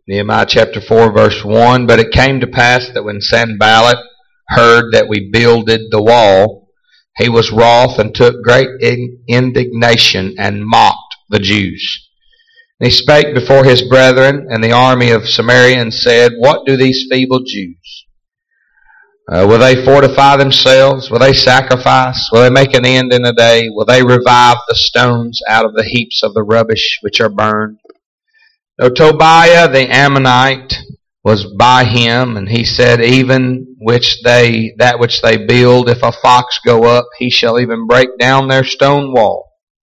Nehemiah chapter 4 verse 1, But it came to pass that when Sanballat heard that we builded the wall, he was wroth and took great indignation and mocked the Jews. And he spake before his brethren and the army of Samaria and said, What do these feeble Jews? Will they fortify themselves? Will they sacrifice? Will they make an end in a day? Will they revive the stones out of the heaps of the rubbish which are burned? Though Tobiah the Ammonite was by him, and he said, Even that which they build, if a fox go up, he shall even break down their stone wall.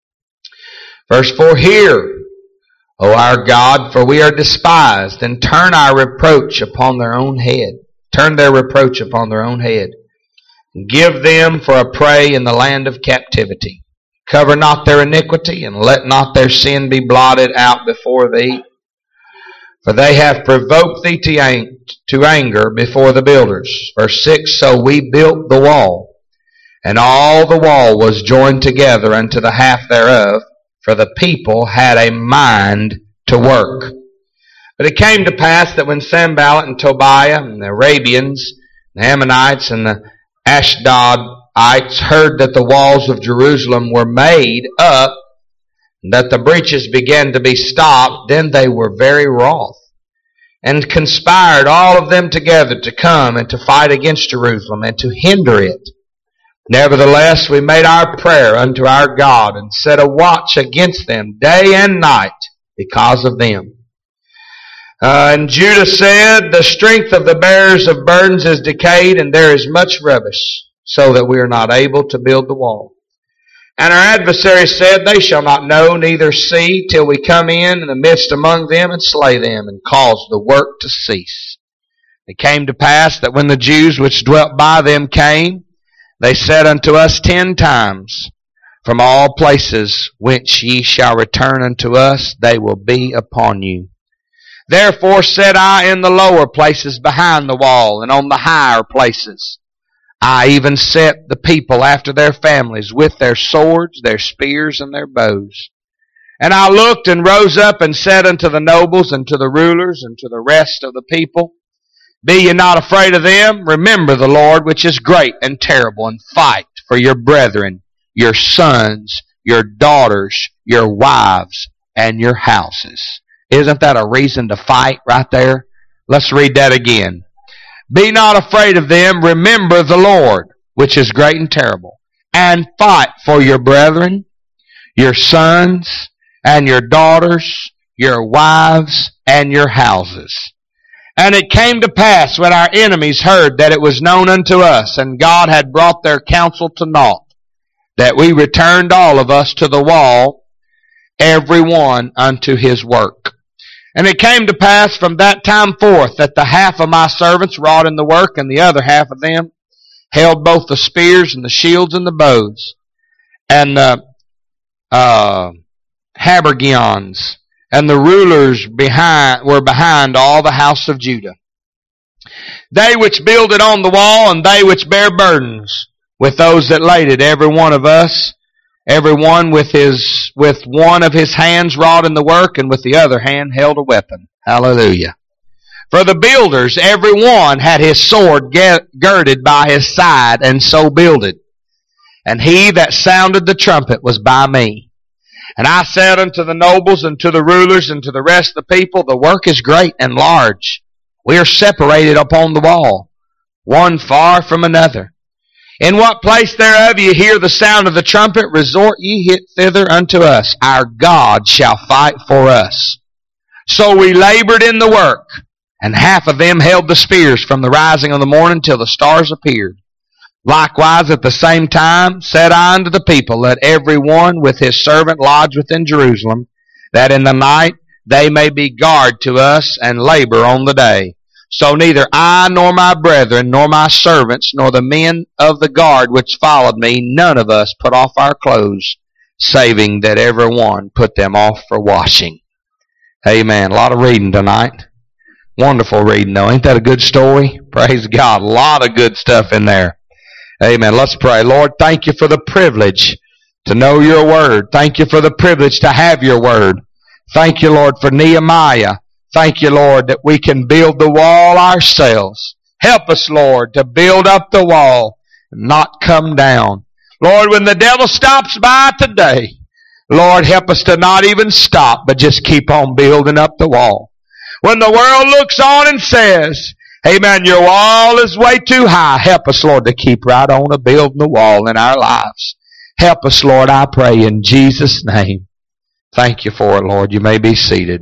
Verse 4, Hear, O our God, for we are despised, and turn our reproach upon their own head. Turn their reproach upon their own head. Give them for a prey in the land of captivity. Cover not their iniquity, and let not their sin be blotted out before thee. For they have provoked thee to anger before the builders. Verse 6, So we built the wall, and all the wall was joined together unto the half thereof, for the people had a mind to work. But it came to pass that when Sanballat and Tobiah and the Arabians, the Ammonites and the Ashdodites heard that the walls of Jerusalem were made up, and that the breaches began to be stopped, then they were very wroth, and conspired all of them together to come and to fight against Jerusalem and to hinder it. Nevertheless, we made our prayer unto our God, and set a watch against them day and night because of them. And Judah said, The strength of the bearers of burdens is decayed, and there is much rubbish, so that we are not able to build the wall. And our adversaries said, They shall not know, neither see, till we come in the midst among them, and slay them, and cause the work to cease. It came to pass that when the Jews which dwelt by them came, they said unto us 10 times, From all places whence ye shall return unto us, they will be upon you. Therefore said I in the lower places behind the wall, and on the higher places, I even set the people after their families, with their swords, their spears, and their bows. And I looked and rose up and said unto the nobles, and to the rulers, and to the rest of the people, Be ye not afraid of them. Remember the Lord, which is great and terrible, and fight for your brethren, your sons, your daughters, your wives, and your houses. Isn't that a reason to fight right there? Let's read that again. Be not afraid of them. Remember the Lord, which is great and terrible, and fight for your brethren, your sons, and your daughters, your wives, and your houses. And it came to pass when our enemies heard that it was known unto us, and God had brought their counsel to naught, that we returned all of us to the wall, every one unto his work. And it came to pass from that time forth that the half of my servants wrought in the work, and the other half of them held both the spears and the shields and the bows, and the habergeons, and the rulers were behind all the house of Judah. They which builded on the wall, and they which bear burdens, with those that laid it, every one of us, every one with one of his hands wrought in the work, and with the other hand held a weapon. Hallelujah. For the builders, every one had his sword girded by his side, and so builded. And he that sounded the trumpet was by me. And I said unto the nobles, and to the rulers, and to the rest of the people, The work is great and large. We are separated upon the wall, one far from another. In what place thereof ye hear the sound of the trumpet, resort ye thither unto us. Our God shall fight for us. So we labored in the work, and half of them held the spears from the rising of the morning till the stars appeared. Likewise at the same time said I unto the people, Let every one with his servant lodge within Jerusalem, that in the night they may be guard to us, and labor on the day. So neither I, nor my brethren, nor my servants, nor the men of the guard which followed me, none of us put off our clothes, saving that every one put them off for washing. Amen. A lot of reading tonight. Wonderful reading, though. Ain't that a good story? Praise God. A lot of good stuff in there. Amen. Let's pray. Lord, thank you for the privilege to know your word. Thank you for the privilege to have your word. Thank you, Lord, for Nehemiah. Thank you, Lord, that we can build the wall ourselves. Help us, Lord, to build up the wall and not come down. Lord, when the devil stops by today, Lord, help us to not even stop, but just keep on building up the wall. When the world looks on and says, amen, your wall is way too high, help us, Lord, to keep right on to building the wall in our lives. Help us, Lord, I pray in Jesus' name. Thank you for it, Lord. You may be seated.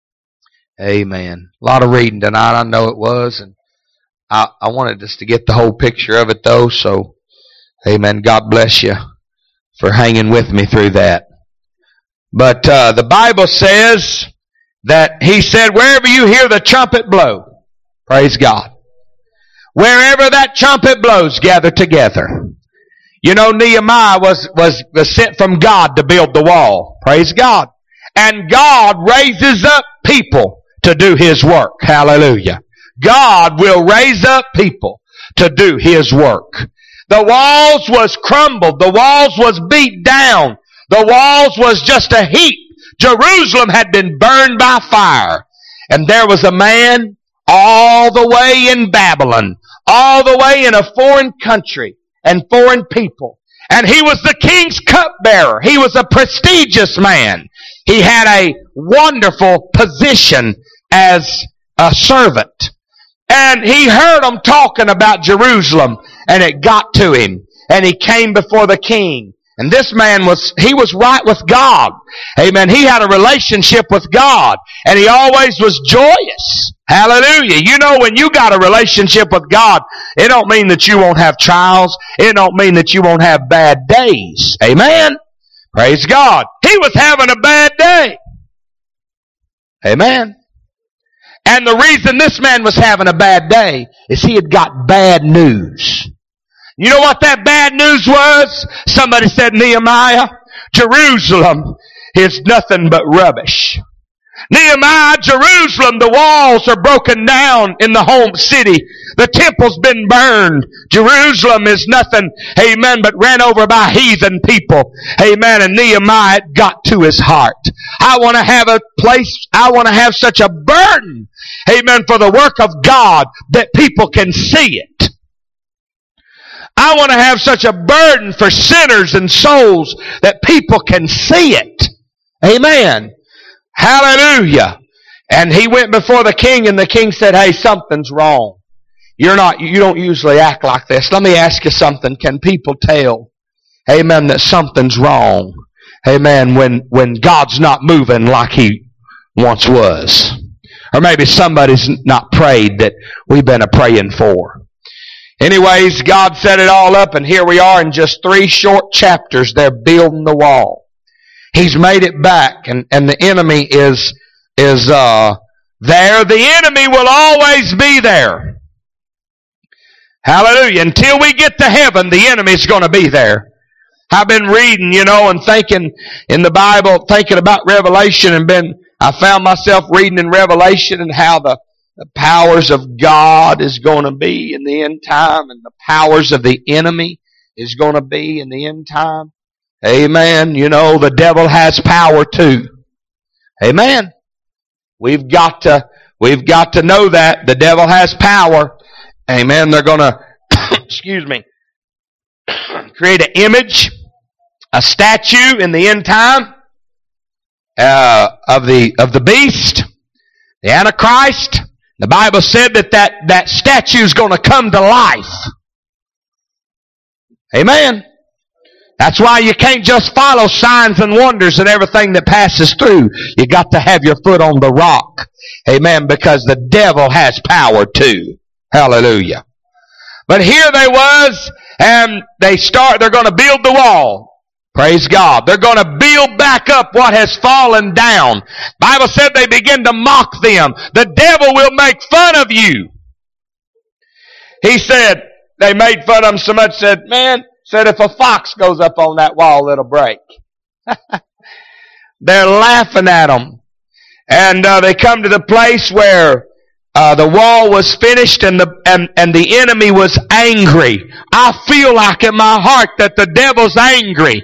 Amen. A lot of reading tonight, I know it was, and I wanted us to get the whole picture of it though, so amen. God bless you for hanging with me through that. But the Bible says that he said, wherever you hear the trumpet blow, praise God. Wherever that trumpet blows, gather together. You know, Nehemiah was sent from God to build the wall. Praise God. And God raises up people to do His work. Hallelujah. God will raise up people to do His work. The walls was crumbled. The walls was beat down. The walls was just a heap. Jerusalem had been burned by fire. And there was a man all the way in Babylon, all the way in a foreign country and foreign people. And he was the king's cupbearer. He was a prestigious man. He had a wonderful position as a servant. And he heard them talking about Jerusalem, and it got to him. And he came before the king. And this man was right with God. Amen. He had a relationship with God. And he always was joyous. Hallelujah. You know, when you got a relationship with God, it don't mean that you won't have trials. It don't mean that you won't have bad days. Amen. Praise God. He was having a bad day. Amen. And the reason this man was having a bad day is he had got bad news. You know what that bad news was? Somebody said, Nehemiah, Jerusalem is nothing but rubbish. Nehemiah, Jerusalem, the walls are broken down in the home city. The temple's been burned. Jerusalem is nothing, amen, but ran over by heathen people. Amen. And Nehemiah got to his heart. I want to have a place, I want to have such a burden, amen, for the work of God that people can see it. I want to have such a burden for sinners and souls that people can see it. Amen. Hallelujah. And he went before the king, and the king said, hey, something's wrong. You don't usually act like this. Let me ask you something. Can people tell, amen, that something's wrong? Amen, when God's not moving like He once was. Or maybe somebody's not prayed that we've been praying for. Anyways, God set it all up, and here we are in just 3 short chapters. They're building the wall. He's made it back, and the enemy is there. The enemy will always be there. Hallelujah. Until we get to heaven, the enemy's going to be there. I've been reading, and thinking in the Bible, thinking about Revelation, and I found myself reading in Revelation and how the powers of God is going to be in the end time, and the powers of the enemy is going to be in the end time. Amen. The devil has power too. Amen. We've got to know that the devil has power. Amen. They're going to, create an image, a statue in the end time of the beast, the Antichrist. The Bible said that statue is going to come to life. Amen. That's why you can't just follow signs and wonders and everything that passes through. You got to have your foot on the rock. Amen. Because the devil has power too. Hallelujah. But here they was, and they're going to build the wall. Praise God. They're going to build back up what has fallen down. Bible said they begin to mock them. The devil will make fun of you. He said, they made fun of him so much, said if a fox goes up on that wall, it'll break. They're laughing at them. And they come to the place where the wall was finished and the enemy was angry. I feel like in my heart that the devil's angry.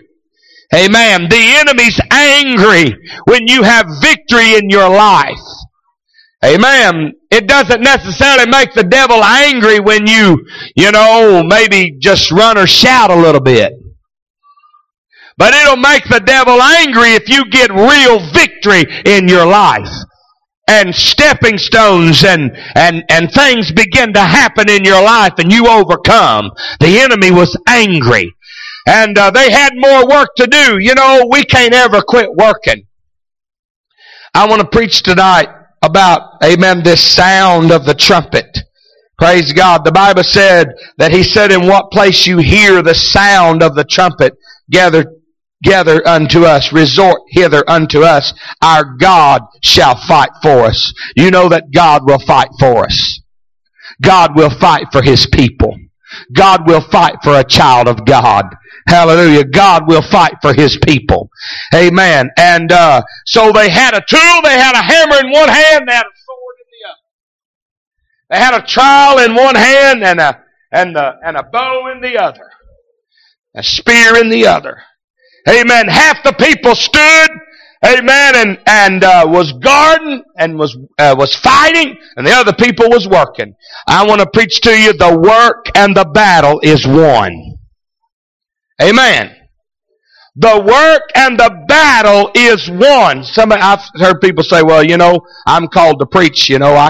Amen. The enemy's angry when you have victory in your life. Amen. It doesn't necessarily make the devil angry when you maybe just run or shout a little bit. But it'll make the devil angry if you get real victory in your life. And stepping stones and things begin to happen in your life and you overcome. The enemy was angry. And they had more work to do. We can't ever quit working. I want to preach tonight about, amen, this sound of the trumpet. Praise God. The Bible said that He said, in what place you hear the sound of the trumpet, gather unto us, resort hither unto us. Our God shall fight for us. You know that God will fight for us. God will fight for His people. God will fight for a child of God. Hallelujah. God will fight for His people. Amen. And so they had a tool, they had a hammer in one hand, they had a sword in the other. They had a trowel in one hand and a bow in the other. A spear in the other. Amen. Half the people stood, amen, and was guarding and was fighting, and the other people was working. I want to preach to you, the work and the battle is one. Amen. The work and the battle is one. I've heard people say, well, I'm called to preach. I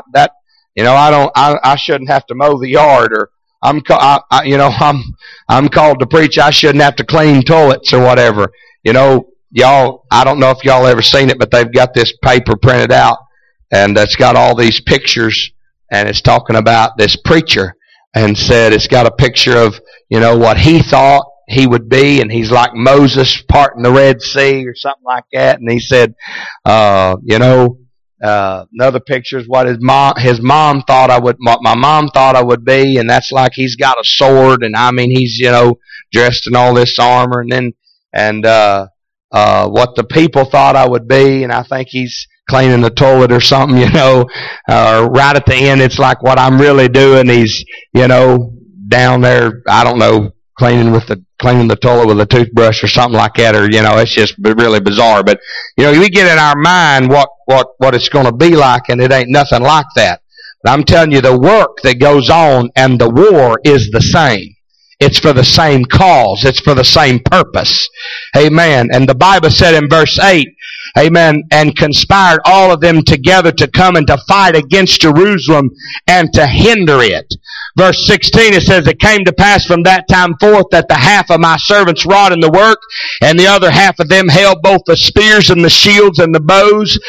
shouldn't have to mow the yard, or I'm called to preach. I shouldn't have to clean toilets or whatever. Y'all, I don't know if y'all ever seen it, but they've got this paper printed out, and it's got all these pictures, and it's talking about this preacher, and said it's got a picture of, what he thought he would be, and he's like Moses parting the Red Sea or something like that, and he said, another picture is what my mom thought I would be, and that's like he's got a sword, and he's dressed in all this armor, and what the people thought I would be, and I think he's cleaning the toilet or something, right at the end it's like what I'm really doing, he's down there, I don't know, cleaning the toilet with a toothbrush or something like that, or it's just really bizarre. But we get in our mind what it's going to be like, and it ain't nothing like that. But I'm telling you, the work that goes on and the war is the same. It's for the same cause. It's for the same purpose. Amen. And the Bible said in verse 8, amen, and conspired all of them together to come and to fight against Jerusalem and to hinder it. Verse 16, it says, it came to pass from that time forth that the half of my servants wrought in the work, and the other half of them held both the spears and the shields and the bows.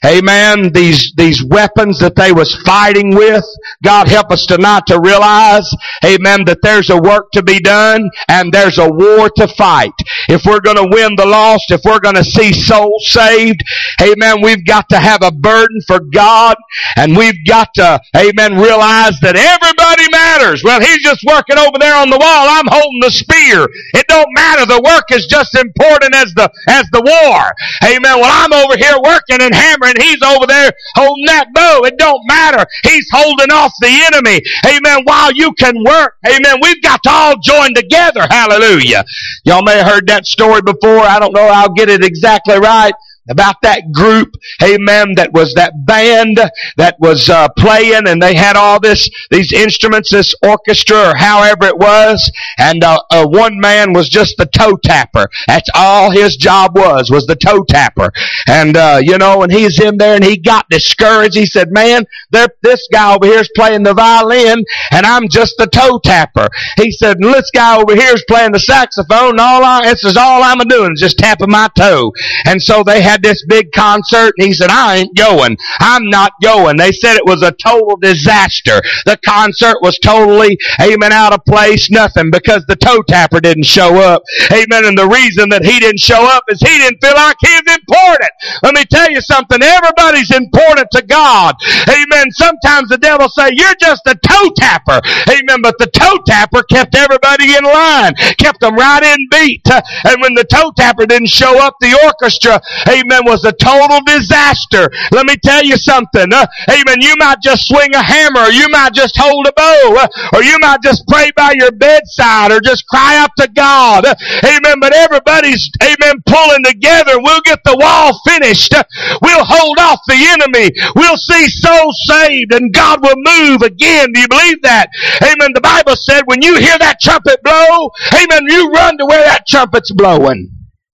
Amen. These weapons that they was fighting with, God help us tonight to realize, amen, that there's a work to be done and there's a war to fight. If we're going to win the lost, if we're going to see souls saved, amen, we've got to have a burden for God, and we've got to, amen, realize that everybody matters. Well, he's just working over there on the wall. I'm holding the spear. It don't matter. The work is just important as the war. Amen. Well, I'm over here working and hammering. He's over there holding that bow. It don't matter. He's holding off the enemy. Amen. While you can work. Amen. We've got to all join together. Hallelujah. Y'all may have heard that story before. I don't know. I'll get it exactly right. About that group, amen, that was that band that was playing, and they had all these instruments, this orchestra, or however it was, and one man was just the toe tapper. That's all his job was the toe tapper. And and he's in there, and he got discouraged. He said, man, this guy over here is playing the violin, and I'm just the toe tapper. He said, and this guy over here is playing the saxophone, and this is all I'm doing is just tapping my toe. And so they had this big concert, and he said, I ain't going. I'm not going. They said it was a total disaster. The concert was totally, amen, out of place, nothing, because the toe tapper didn't show up. Amen. And the reason that he didn't show up is he didn't feel like he was important. Let me tell you something. Everybody's important to God. Amen. Sometimes the devil say, you're just a toe tapper. Amen. But the toe tapper kept everybody in line, kept them right in beat. And when the toe tapper didn't show up, the orchestra, amen, amen, was a total disaster. Let me tell you something. Amen. You might just swing a hammer, or you might just hold a bow, or you might just pray by your bedside, or just cry out to God. Amen. But everybody's, amen, pulling together. We'll get the wall finished. We'll hold off the enemy. We'll see souls saved, and God will move again. Do you believe that? Amen. The Bible said when you hear that trumpet blow, amen, you run to where that trumpet's blowing.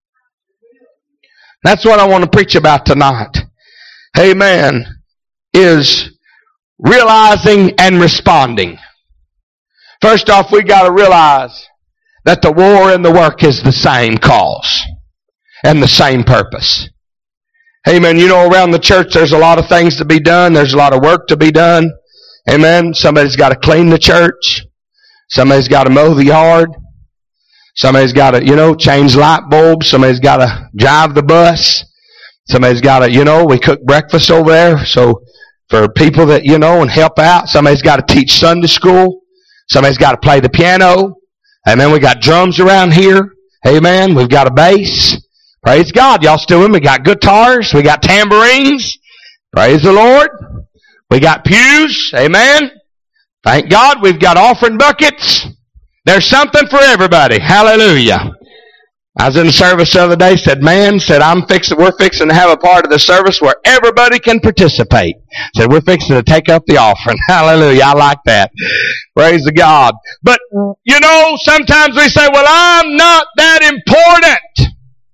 That's what I want to preach about tonight. Amen. Is realizing and responding. First off, we got to realize that the war and the work is the same cause and the same purpose. Amen. You know, around the church there's a lot of things to be done. There's a lot of work to be done. Amen. Somebody's got to clean the church. Somebody's got to mow the yard. Somebody's got to, change light bulbs. Somebody's got to drive the bus. Somebody's got to, we cook breakfast over there. So for people that, and help out. Somebody's got to teach Sunday school. Somebody's got to play the piano. Amen. We got drums around here. Amen. We've got a bass. Praise God. Y'all still with me? We got guitars. We got tambourines. Praise the Lord. We got pews. Amen. Thank God. We've got offering buckets. There's something for everybody. Hallelujah. I was in the service the other day, we're fixing to have a part of the service where everybody can participate. Said, we're fixing to take up the offering. Hallelujah. I like that. Praise the God. But, sometimes we say, well, I'm not that important.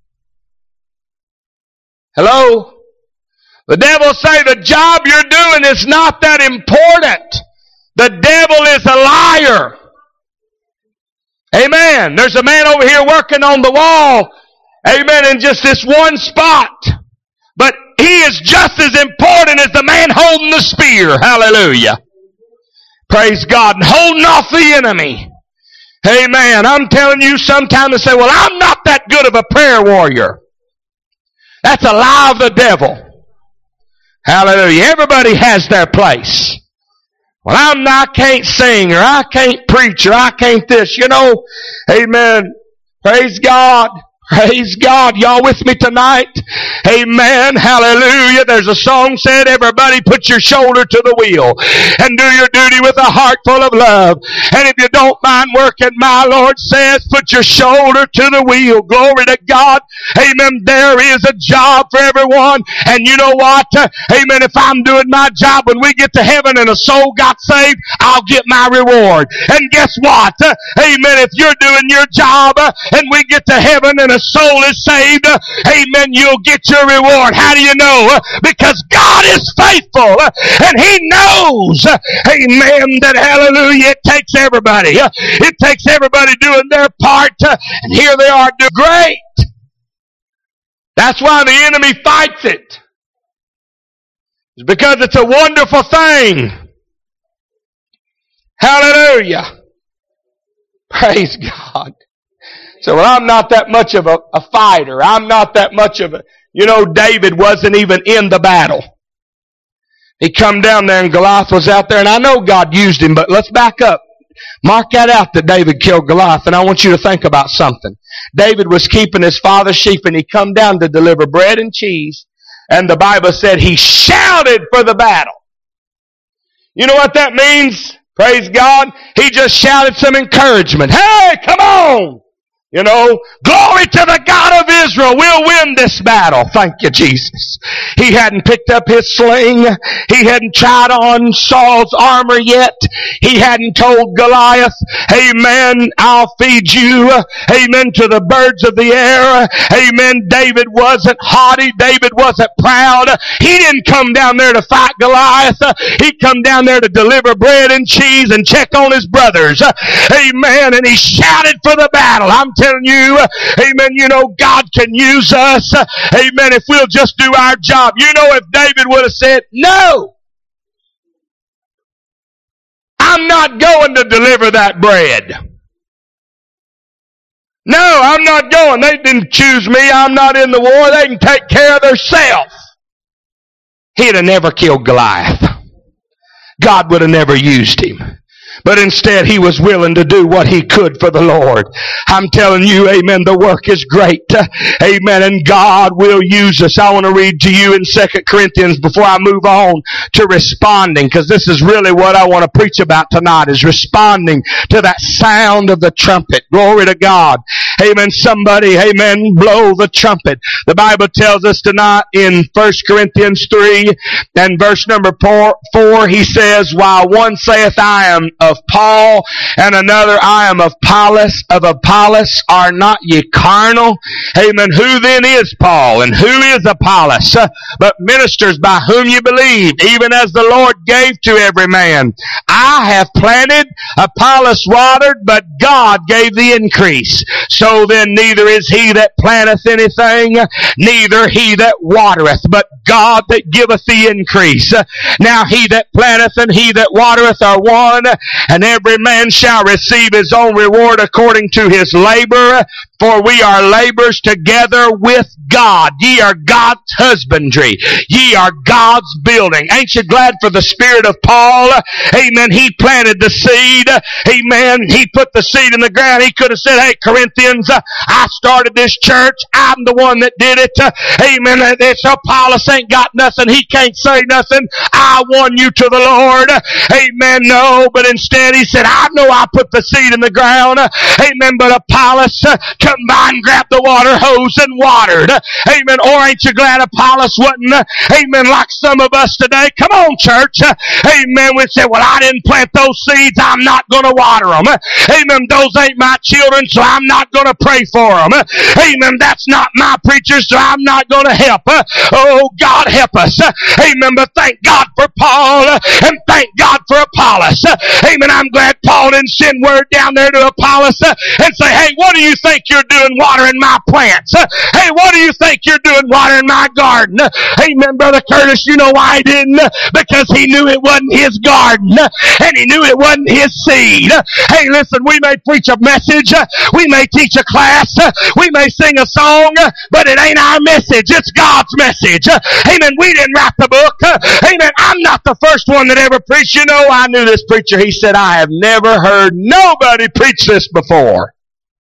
Hello? The devil say the job you're doing is not that important. The devil is a liar. Amen. There's a man over here working on the wall. Amen. In just this one spot. But he is just as important as the man holding the spear. Hallelujah. Praise God. And holding off the enemy. Amen. I'm telling you, sometimes they say, well, I'm not that good of a prayer warrior. That's a lie of the devil. Hallelujah. Everybody has their place. Well, I can't sing, or I can't preach, or I can't this. Amen. Praise God. Praise God. Y'all with me tonight? Amen. Hallelujah. There's a song said, everybody put your shoulder to the wheel and do your duty with a heart full of love. And if you don't mind working, my Lord says, put your shoulder to the wheel. Glory to God. Amen. There is a job for everyone. And you know what? Amen. If I'm doing my job, when we get to heaven and a soul got saved, I'll get my reward. And guess what? Amen. If you're doing your job and we get to heaven and a soul is saved, amen, you'll get your reward. How do you know? Because God is faithful, and He knows, amen, that hallelujah, it takes everybody. It takes everybody doing their part, and here they are doing great. That's why the enemy fights it. It's because it's a wonderful thing. Hallelujah. Praise God. So, well, I'm not that much of a fighter. I'm not that much of a... David wasn't even in the battle. He come down there and Goliath was out there, and I know God used him, but let's back up. Mark that out that David killed Goliath, and I want you to think about something. David was keeping his father's sheep, and he come down to deliver bread and cheese, and the Bible said he shouted for the battle. You know what that means? Praise God. He just shouted some encouragement. Hey, come on! Glory to the God of Israel. We'll win this battle. Thank you, Jesus. He hadn't picked up his sling. He hadn't tried on Saul's armor yet. He hadn't told Goliath, amen, I'll feed you, amen, to the birds of the air. Amen. David wasn't haughty. David wasn't proud. He didn't come down there to fight Goliath. He come down there to deliver bread and cheese and check on his brothers. Amen. And he shouted for the battle. I'm telling you, amen, God can use us, amen, if we'll just do our job. If David would have said, no, I'm not going to deliver that bread. No, I'm not going. They didn't choose me. I'm not in the war. They can take care of themselves. He'd have never killed Goliath. God would have never used him. But instead, he was willing to do what he could for the Lord. I'm telling you, amen, the work is great. Amen, and God will use us. I want to read to you in 2 Corinthians before I move on to responding, because this is really what I want to preach about tonight, is responding to that sound of the trumpet. Glory to God. Amen. Somebody, amen, blow the trumpet. The Bible tells us tonight in 1 Corinthians 3 and verse number 4, he says, while one saith, I am of Paul, and another, I am of Apollos, are not ye carnal? Amen. Who then is Paul, and who is Apollos? But ministers by whom you believe, even as the Lord gave to every man. I have planted, Apollos watered, but God gave the increase. So then neither is he that planteth anything, neither he that watereth, but God that giveth the increase. Now he that planteth and he that watereth are one, and every man shall receive his own reward according to his labor. For we are laborers together with God. Ye are God's husbandry. Ye are God's building. Ain't you glad for the spirit of Paul? Amen. He planted the seed. Amen. He put the seed in the ground. He could have said, hey, Corinthians, I started this church. I'm the one that did it. Amen. It's Apollos ain't got nothing. He can't say nothing. I won you to the Lord. Amen. No, but instead he said, I know I put the seed in the ground. Amen. But Apollos come by and grabbed the water hose and watered. Amen. Or ain't you glad Apollos wasn't, amen, like some of us today? Come on, church. Amen. We say, well, I didn't plant those seeds. I'm not going to water them. Amen. Those ain't my children, so I'm not going to pray for them. Amen. That's not my preacher, so I'm not going to help. Oh, God help us. Amen. But thank God for Paul and thank God for Apollos. Amen. I'm glad Paul didn't send word down there to Apollos and say, hey, what do you think you're doing watering my plants? Hey, what do you think you're doing watering my garden? Amen, Brother Curtis. You know why he didn't? Because he knew it wasn't his garden and he knew it wasn't his seed. Hey, listen, we may preach a message, we may teach a class, we may sing a song, but it ain't our message. It's God's message. Amen. We didn't write the book. Amen. I'm not the first one that ever preached. You know, I knew this preacher. He said, I have never heard nobody preach this before.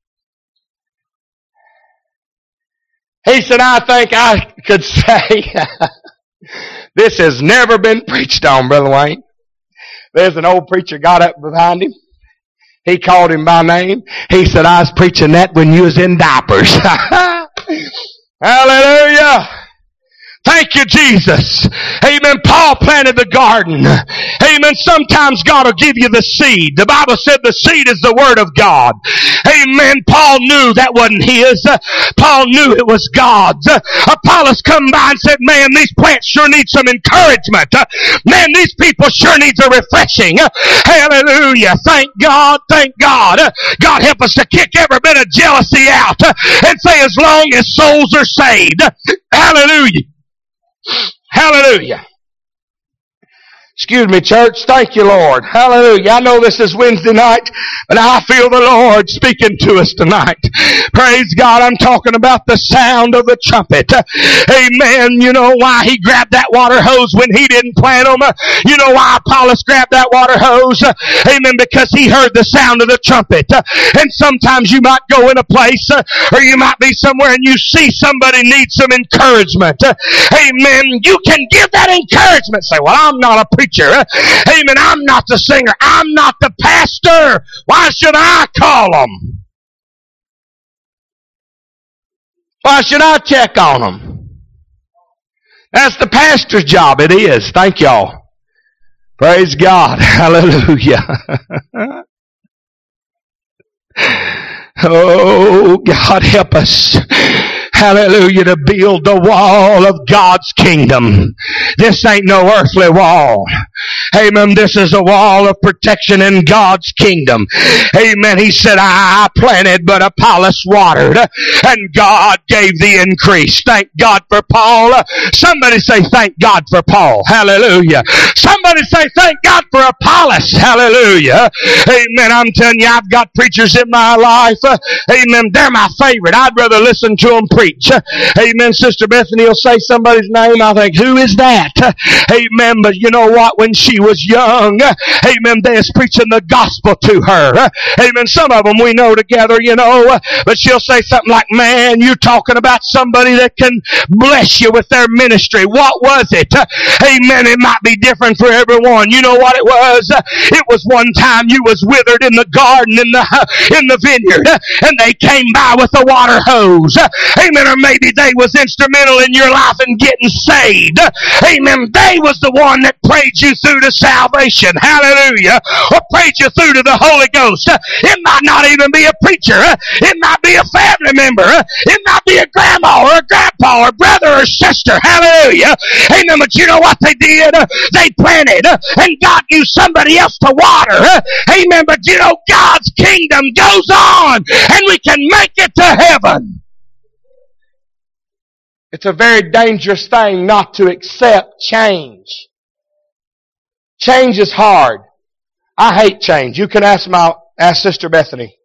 He said, I think I could say, this has never been preached on, Brother Wayne. There's an old preacher got up behind him. He called him by name. He said, I was preaching that when you was in diapers. Hallelujah. Thank you, Jesus. Amen. Paul planted the garden. Amen. Sometimes God will give you the seed. The Bible said the seed is the word of God. Amen. Paul knew that wasn't his. Paul knew it was God's. Apollos come by and said, man, these plants sure need some encouragement. Man, these people sure need a refreshing. Hallelujah. Thank God. Thank God. God help us to kick every bit of jealousy out and say as long as souls are saved. Hallelujah. Hallelujah. Excuse me, church. Thank you, Lord. Hallelujah. I know this is Wednesday night, but I feel the Lord speaking to us tonight. Praise God. I'm talking about the sound of the trumpet. Amen. You know why he grabbed that water hose when he didn't plant them? You know why Apollos grabbed that water hose? Amen. Because he heard the sound of the trumpet. And sometimes you might go in a place or you might be somewhere and you see somebody needs some encouragement. Amen. You can give that encouragement. Say, well, I'm not a preacher. Amen. I'm not the singer. I'm not the pastor. Why should I call them? Why should I check on them? That's the pastor's job. It is. Thank y'all. Praise God. Hallelujah. Oh, God help us. Hallelujah, to build the wall of God's kingdom. This ain't no earthly wall. Amen. This is a wall of protection in God's kingdom. Amen. He said, I planted, but Apollos watered, and God gave the increase. Thank God for Paul. Somebody say, thank God for Paul. Hallelujah. Somebody say, thank God for Apollos. Hallelujah. Amen. I'm telling you, I've got preachers in my life. Amen. They're my favorite. I'd rather listen to them preach. Amen. Sister Bethany will say somebody's name. I think, who is that? Amen. But you know what? When she was young, amen, they was preaching the gospel to her. Amen. Some of them we know together, but she'll say something like, man, you're talking about somebody that can bless you with their ministry. What was it? Amen. It might be different for everyone. You know what it was? It was one time you was withered in the garden in the vineyard, and they came by with a water hose. Amen. Or maybe they was instrumental in your life in getting saved. Amen. They was the one that prayed you through to salvation. Hallelujah. Or prayed you through to the Holy Ghost. It might not even be a preacher. It might be a family member. It might be a grandma or a grandpa or brother or sister. Hallelujah. Amen. But you know what they did? They planted, and God used somebody else to water. Amen. But God's kingdom goes on, and we can make it to heaven. It's a very dangerous thing not to accept change. Change is hard. I hate change. You can ask Sister Bethany.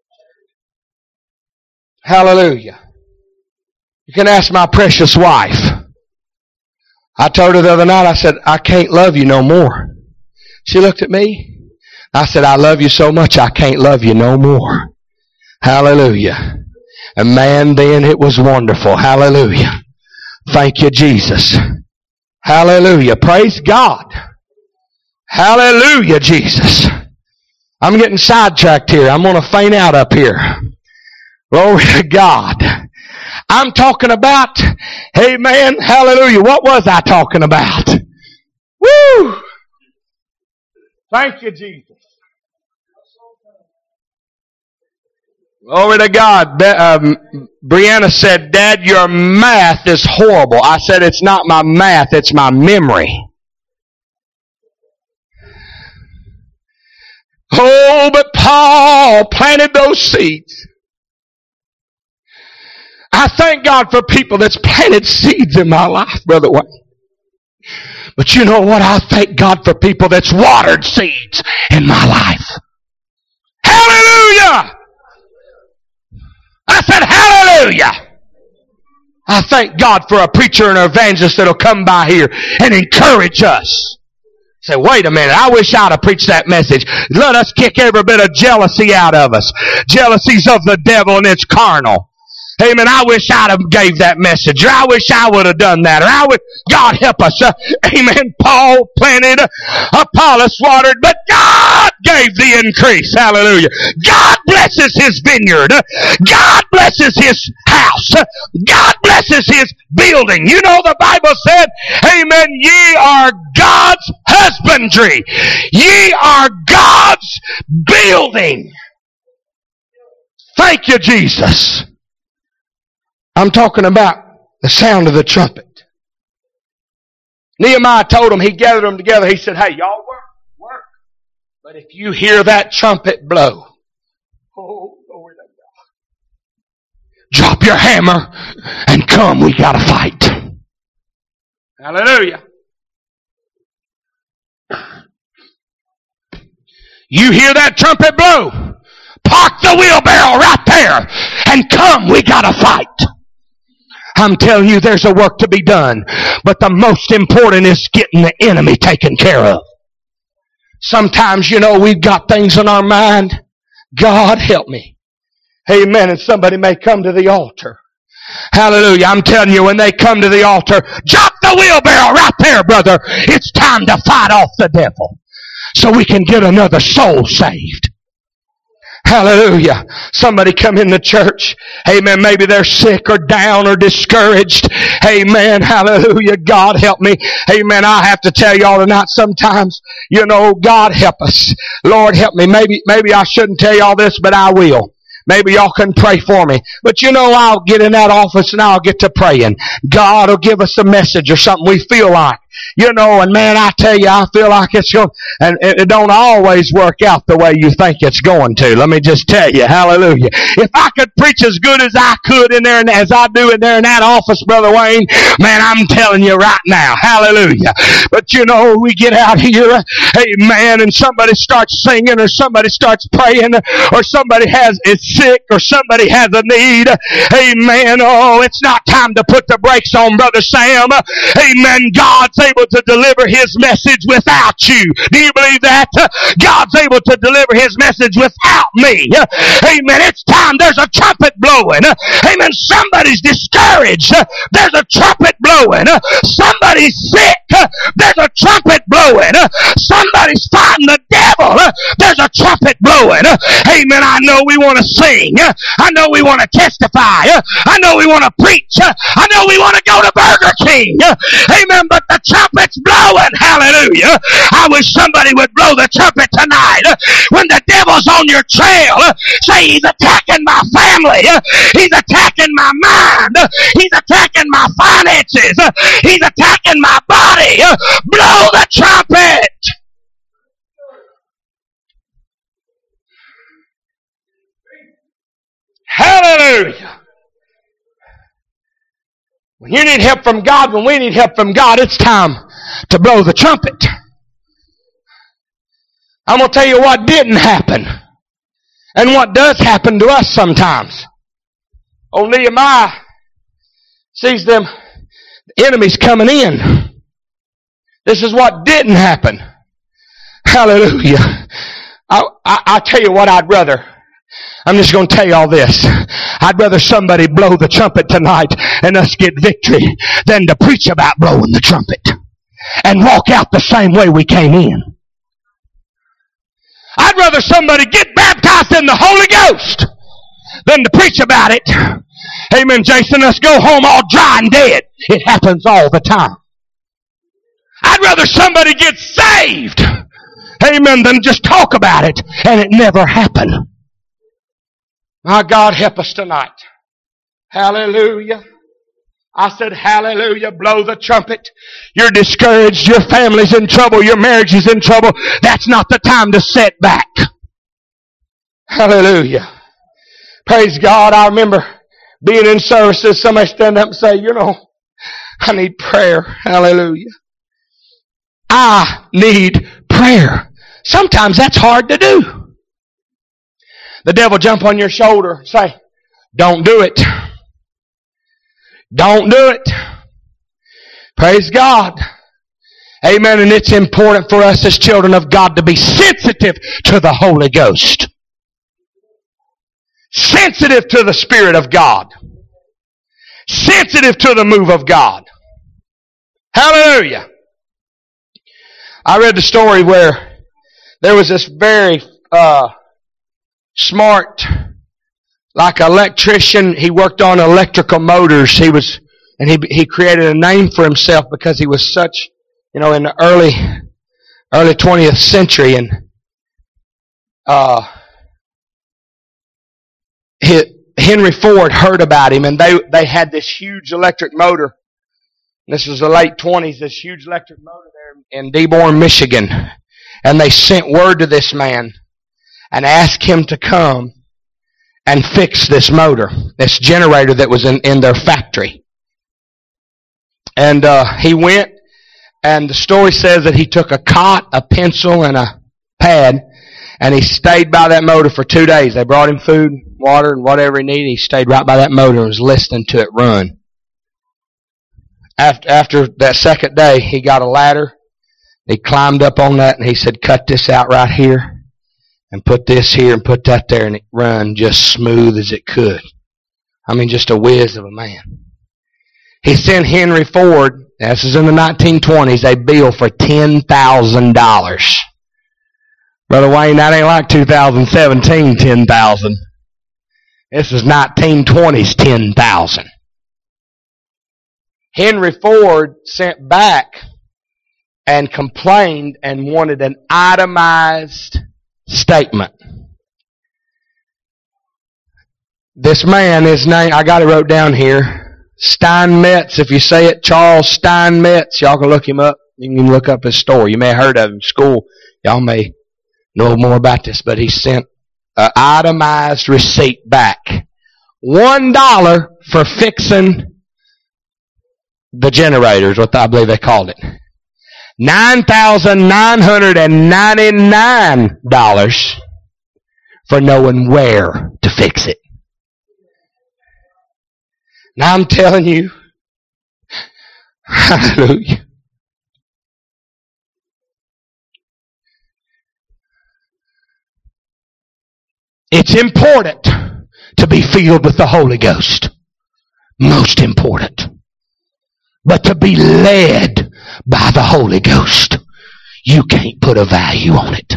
Hallelujah. You can ask my precious wife. I told her the other night, I said, I can't love you no more. She looked at me. I said, I love you so much I can't love you no more. Hallelujah. And man, then it was wonderful. Hallelujah. Thank you, Jesus. Hallelujah. Praise God. Hallelujah, Jesus. I'm getting sidetracked here. I'm going to faint out up here. Glory to God. I'm talking about, amen, hallelujah. What was I talking about? Woo! Thank you, Jesus. Glory to God. Brianna said, Dad, your math is horrible. I said, it's not my math, it's my memory. Oh, but Paul planted those seeds. I thank God for people that's planted seeds in my life, Brother Wayne. But you know what? I thank God for people that's watered seeds in my life. Hallelujah! I said hallelujah! I thank God for a preacher and an evangelist that'll come by here and encourage us. Say, wait a minute, I wish I'd have preached that message. Let us kick every bit of jealousy out of us. Jealousy's of the devil and it's carnal. Amen. I wish I'd have gave that message. Or I wish I would have done that. Or God help us. Amen. Paul planted, Apollos watered, but God gave the increase. Hallelujah. God blesses his vineyard. God blesses his house. God blesses his building. You know the Bible said, amen, ye are God's husbandry. Ye are God's building. Thank you, Jesus. I'm talking about the sound of the trumpet. Nehemiah told them, he gathered them together. He said, hey, y'all work. But if you hear that trumpet blow, oh, glory to God. Drop your hammer and come, we gotta fight. Hallelujah. You hear that trumpet blow, park the wheelbarrow right there and come, we gotta fight. I'm telling you, there's a work to be done. But the most important is getting the enemy taken care of. Sometimes, we've got things on our mind. God help me. Amen. And somebody may come to the altar. Hallelujah. I'm telling you, when they come to the altar, drop the wheelbarrow right there, brother. It's time to fight off the devil so we can get another soul saved. Hallelujah. Somebody come in the church. Amen. Maybe they're sick or down or discouraged. Amen. Hallelujah. God help me. Amen. I have to tell y'all tonight sometimes, God help us. Lord help me. Maybe I shouldn't tell y'all this, but I will. Maybe y'all can pray for me. But I'll get in that office and I'll get to praying. God will give us a message or something we feel like. And man, I tell you, I feel like it's going, and it don't always work out the way you think it's going to. Let me just tell you, hallelujah. If I could preach as good as I could in there and as I do in there in that office, Brother Wayne, man, I'm telling you right now, hallelujah. But we get out here, amen, and somebody starts singing or somebody starts praying or somebody is sick or somebody has a need, amen. Oh, it's not time to put the brakes on, Brother Sam. Amen. God's able to deliver His message without you. Do you believe that? God's able to deliver His message without me. Amen. It's time. There's a trumpet blowing. Amen. Somebody's discouraged. There's a trumpet blowing. Somebody's sick. There's a trumpet blowing. Somebody's fighting the devil. There's a trumpet blowing. Amen. I know we want to sing. I know we want to testify. I know we want to preach. I know we want to go to Burger King. Amen. But the trumpet's blowing. Hallelujah. I wish somebody would blow the trumpet tonight. When the devil's on your trail, say, he's attacking my family. He's attacking my mind. He's attacking my finances. He's attacking my body. Blow the trumpet. Hallelujah. When you need help from God, when we need help from God, it's time to blow the trumpet. I'm going to tell you what didn't happen and what does happen to us sometimes. Old Nehemiah sees them enemies coming in. This is what didn't happen. Hallelujah. I tell you what I'd rather. I'm just going to tell you all this. I'd rather somebody blow the trumpet tonight and us get victory than to preach about blowing the trumpet and walk out the same way we came in. I'd rather somebody get baptized in the Holy Ghost than to preach about it. Amen, Jason. Us go home all dry and dead. It happens all the time. I'd rather somebody get saved, amen, than just talk about it and it never happened. My God, help us tonight. Hallelujah. I said, hallelujah, blow the trumpet. You're discouraged, your family's in trouble, your marriage is in trouble. That's not the time to sit back. Hallelujah. Praise God. I remember being in services, somebody stand up and say, I need prayer. Hallelujah. I need prayer. Sometimes that's hard to do. The devil jump on your shoulder and say, don't do it. Don't do it. Praise God. Amen. And it's important for us as children of God to be sensitive to the Holy Ghost. Sensitive to the Spirit of God. Sensitive to the move of God. Hallelujah. I read the story where there was this very smart, like electrician. He worked on electrical motors. He created a name for himself because he was such, in the early 20th century. And Henry Ford heard about him, and they had this huge electric motor. This was the late 20s, this huge electric motor there in Dearborn, Michigan. And they sent word to this man and asked him to come and fix this motor, this generator that was in their factory. And he went, and the story says that he took a cot, a pencil, and a pad, and he stayed by that motor for 2 days. They brought him food, water, and whatever he needed. He stayed right by that motor and was listening to it run. After that second day, he got a ladder. He climbed up on that and he said, cut this out right here and put this here and put that there, and it run just smooth as it could. I mean, just a whiz of a man. He sent Henry Ford, this is in the 1920s, a bill for $10,000. Brother Wayne, that ain't like 2017 $10,000. This is 1920s $10,000. Henry Ford sent back and complained and wanted an itemized statement. This man, his name, I got it wrote down here, Steinmetz, if you say it, Charles Steinmetz. Y'all can look him up. You can look up his story. You may have heard of him in school. Y'all may know more about this, but he sent an itemized receipt back. $1 for fixing the generators, what I believe they called it. $9,999 for knowing where to fix it. Now I'm telling you, hallelujah, It's important to be filled with the Holy Ghost. Most important. But to be led by the Holy Ghost, you can't put a value on it.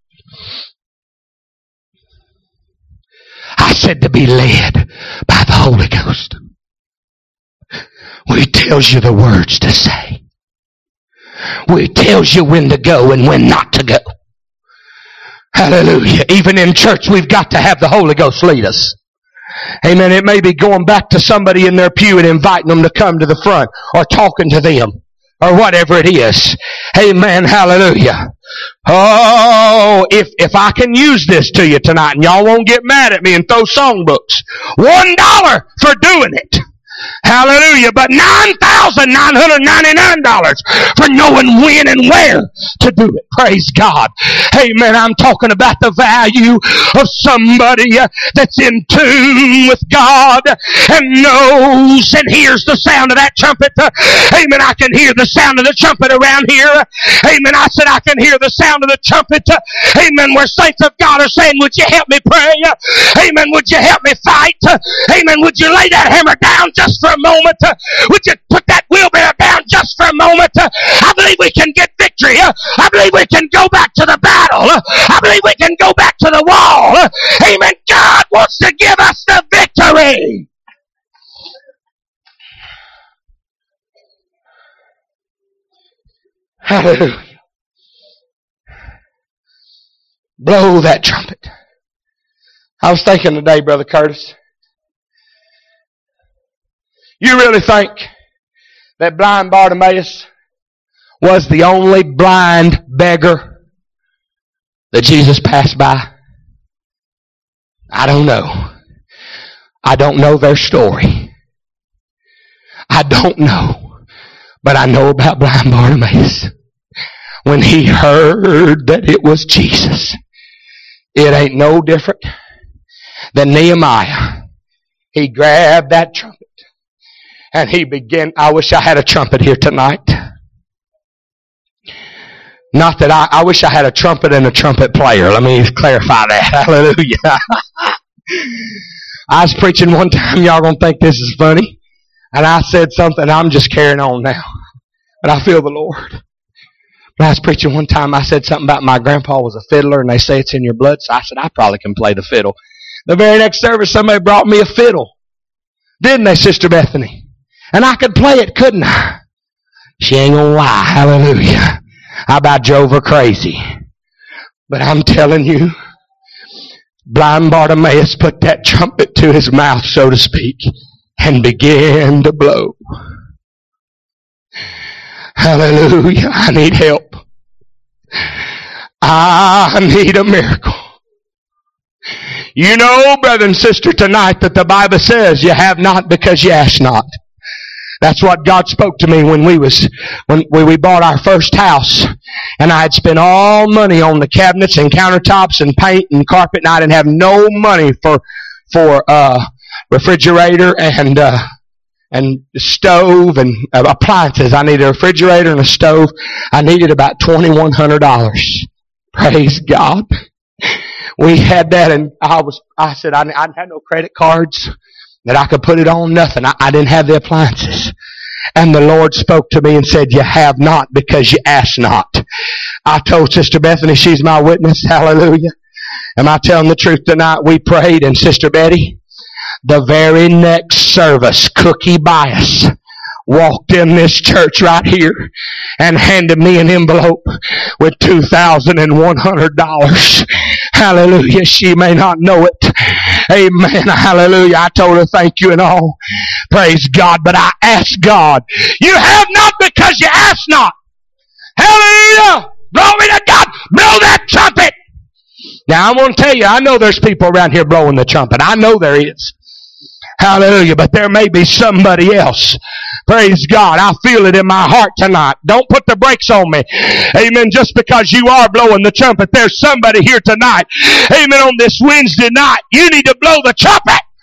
I said to be led by the Holy Ghost. Where He tells you the words to say. Where He tells you when to go and when not to go. Hallelujah. Even in church, we've got to have the Holy Ghost lead us. Amen. It may be going back to somebody in their pew and inviting them to come to the front, or talking to them, or whatever it is. Amen. Hallelujah. Oh, if I can use this to you tonight, and y'all won't get mad at me and throw songbooks. $1 for doing it. Hallelujah. But $9,999 for knowing when and where to do it. Praise God. Amen. I'm talking about the value of somebody that's in tune with God and knows and hears the sound of that trumpet. Amen. I can hear the sound of the trumpet around here. Amen. I said I can hear the sound of the trumpet. Amen. Where saints of God are saying, would you help me pray? Amen. Would you help me fight? Amen. Would you lay that hammer down just for a moment? Would you put that wheelbarrow down just for a moment? I believe we can get victory. I believe we can go back to the battle. I believe we can go back to the wall. Amen. God wants to give us the victory. Hallelujah. Blow that trumpet. I was thinking today, Brother Curtis, you really think that blind Bartimaeus was the only blind beggar that Jesus passed by? I don't know. I don't know their story. I don't know. But I know about blind Bartimaeus. When he heard that it was Jesus, it ain't no different than Nehemiah. He grabbed that trumpet and he began. I wish I had a trumpet here tonight. Not that I wish I had a trumpet and a trumpet player. Let me clarify that. Hallelujah. I was preaching one time. Y'all gonna think this is funny. And I said something. I'm just carrying on now. But I feel the Lord. But I was preaching one time. I said something about my grandpa was a fiddler and they say it's in your blood. So I said, I probably can play the fiddle. The very next service, somebody brought me a fiddle. Didn't they, Sister Bethany? And I could play it, couldn't I? She ain't gonna lie. Hallelujah. I about drove her crazy. But I'm telling you, blind Bartimaeus put that trumpet to his mouth, so to speak, and began to blow. Hallelujah. I need help. I need a miracle. You know, brother and sister, tonight that the Bible says you have not because you ask not. That's what God spoke to me when we bought our first house. And I had spent all money on the cabinets and countertops and paint and carpet, and I didn't have no money for refrigerator and stove and appliances. I needed a refrigerator and a stove. I needed about $2,100. Praise God. We had that, and I said I had no credit cards that I could put it on, nothing. I didn't have the appliances. And the Lord spoke to me and said, you have not because you ask not. I told Sister Bethany, she's my witness, hallelujah. Am I telling the truth tonight? We prayed, and Sister Betty, the very next service, Cookie Bias walked in this church right here and handed me an envelope with $2,100. Hallelujah. She may not know it. Amen. Hallelujah. I told her thank you and all. Praise God. But I asked God. You have not because you ask not. Hallelujah. Glory to God. Blow that trumpet. Now I want to tell you, I know there's people around here blowing the trumpet. I know there is. Hallelujah. But there may be somebody else. Praise God. I feel it in my heart tonight. Don't put the brakes on me. Amen. Just because you are blowing the trumpet, there's somebody here tonight. Amen. On this Wednesday night, you need to blow the trumpet.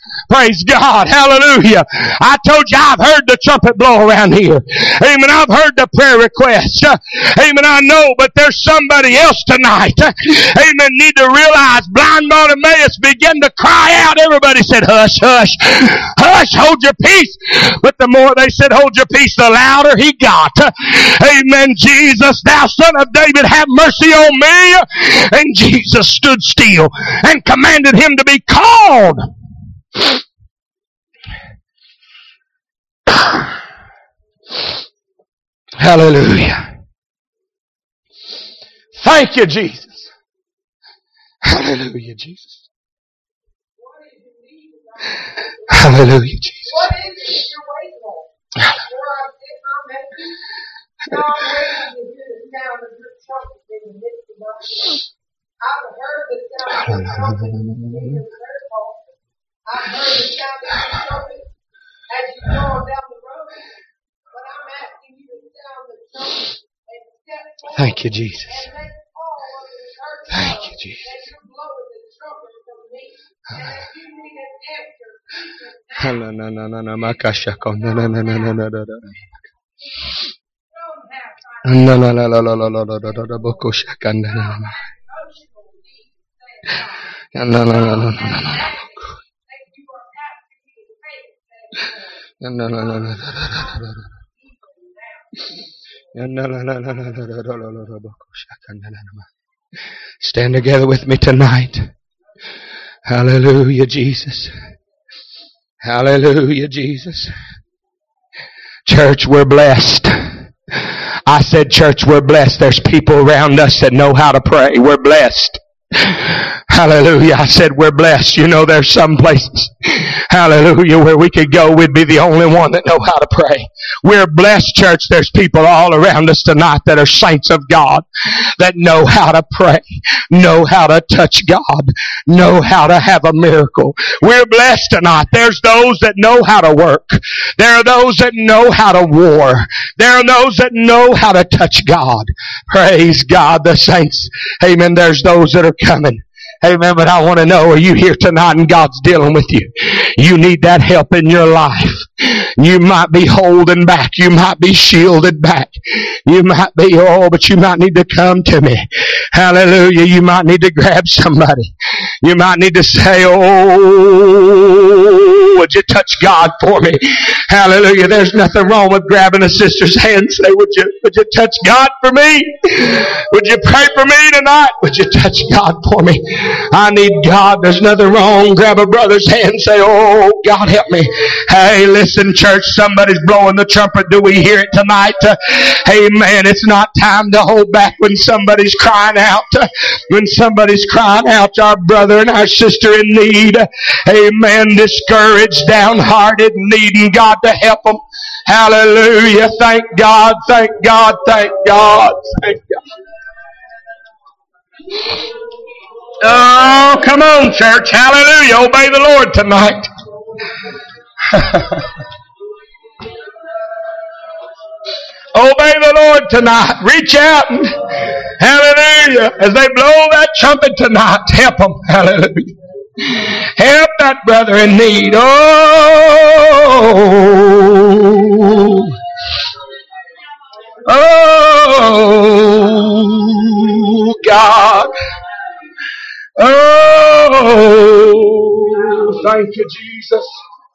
Praise God. Hallelujah. I told you I've heard the trumpet blow around here. Amen. I've heard the prayer requests. Amen. I know, but there's somebody else tonight. Amen. Need to realize blind Bartimaeus began to cry out. Everybody said, hush, hush, hush, hold your peace. But the more they said, hold your peace, the louder he got. Amen. Jesus, thou son of David, have mercy on me. And Jesus stood still and commanded him to be called. Hallelujah. Thank you, Jesus. Hallelujah, Jesus. Hallelujah, Jesus. What is it you're waiting on? Before I send my message, I'm waiting to hear the sound of your trumpet in the midst of my ears. I've heard the sound of your trumpet in the prayer call. I've heard the sound of your trumpet as you go down the road. But I'm asking you to sound the trumpet and step forward. Thank you, Jesus. And let all of the church Thank know you, Jesus. that you're blowing the trumpet from me. And if you need an answer, Stand together with me tonight. Hallelujah, Jesus. Hallelujah, Jesus. Church, we're blessed. I said, church, we're blessed. There's people around us that know how to pray. We're blessed. Hallelujah. I said we're blessed. You know, there's some places, hallelujah, where we could go. We'd be the only one that know how to pray. We're blessed, church. There's people all around us tonight that are saints of God that know how to pray, know how to touch God, know how to have a miracle. We're blessed tonight. There's those that know how to work. There are those that know how to war. There are those that know how to touch God. Praise God, the saints. Amen. There's those that are coming. Amen. But I want to know, are you here tonight and God's dealing with you? You need that help in your life. You might be holding back. You might be shielded back. You might be, but you might need to come to me. Hallelujah. You might need to grab somebody. You might need to say, would you touch God for me? Hallelujah. There's nothing wrong with grabbing a sister's hand and say, would you touch God for me? Would you pray for me tonight? Would you touch God for me? I need God. There's nothing wrong. Grab a brother's hand and say, oh, God help me. Hey, listen, church, somebody's blowing the trumpet. Do we hear it tonight? Amen. It's not time to hold back when somebody's crying out. When somebody's crying out, our brother and our sister in need. Amen. Discouraged, downhearted, needing God to help them. Hallelujah. Thank God. Thank God. Thank God. Thank God. Oh, come on, church. Hallelujah. Obey the Lord tonight. Obey the Lord tonight. Reach out and hallelujah. As they blow that trumpet tonight, help them. Hallelujah. Help that brother in need. Oh, God. Oh, thank you, Jesus.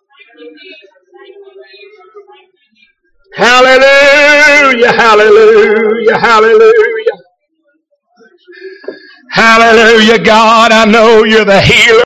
Hallelujah, hallelujah, hallelujah. Hallelujah, God, I know you're the healer.